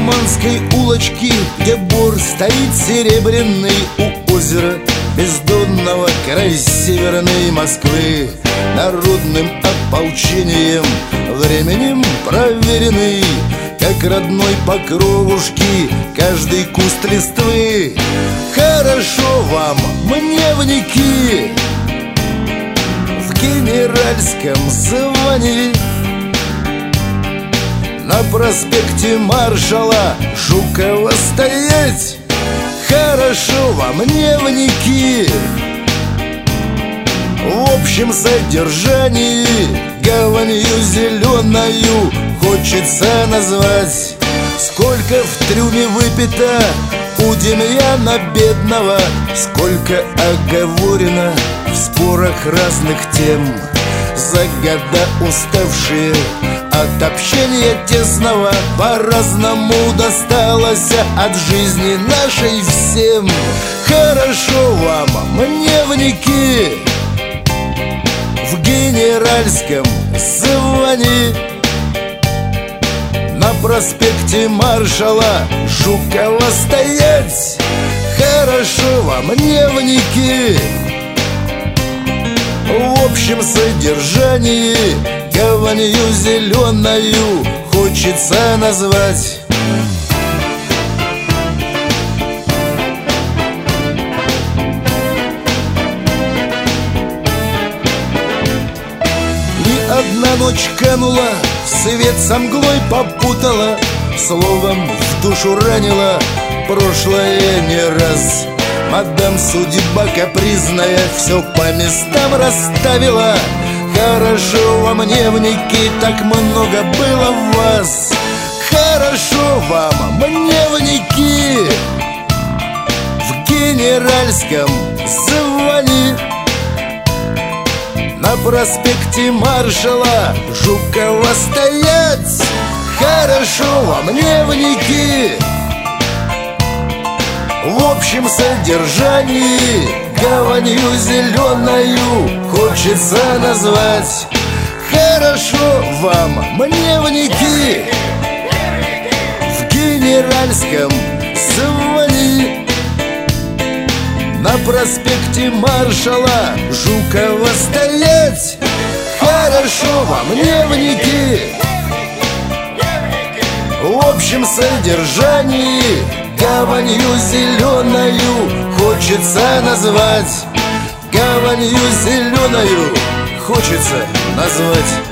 мусульманской улочки, где бор стоит серебряный у озера бездонного край северной Москвы, народным ополчением, временем проверенный, как родной по кровушке каждый куст листвы. Хорошо вам, мневники, в генеральском звании, на проспекте Маршала Жукова стоять. Хорошо вам, мневники, в общем содержании гаванью зеленою хочется назвать. Сколько в трюме выпито у Демьяна бедного, сколько оговорено в спорах разных тем. За года уставшие от общения тесного, по-разному досталось от жизни нашей всем. Хорошо вам, мневники, в генеральском звании, на проспекте Маршала Жукова стоять. Хорошо вам, мневники, в общем содержании гаванью зеленою хочется назвать. Одна ночь канула, свет со мглой попутала, словом в душу ранила прошлое не раз. Мадам судьба капризная все по местам расставила. Хорошо вам, мневники, так много было в вас. Хорошо вам, мневники, в генеральском звании, на проспекте Маршала Жукова стоять. Хорошо вам, мневники, в общем содержании гаванью зеленою хочется назвать. Хорошо вам, мневники, в генеральском звании, на проспекте Маршала Жукова стоять. Хорошо вам, мневники, в общем содержании гаванью зеленою хочется назвать. Гаванью зеленою хочется назвать.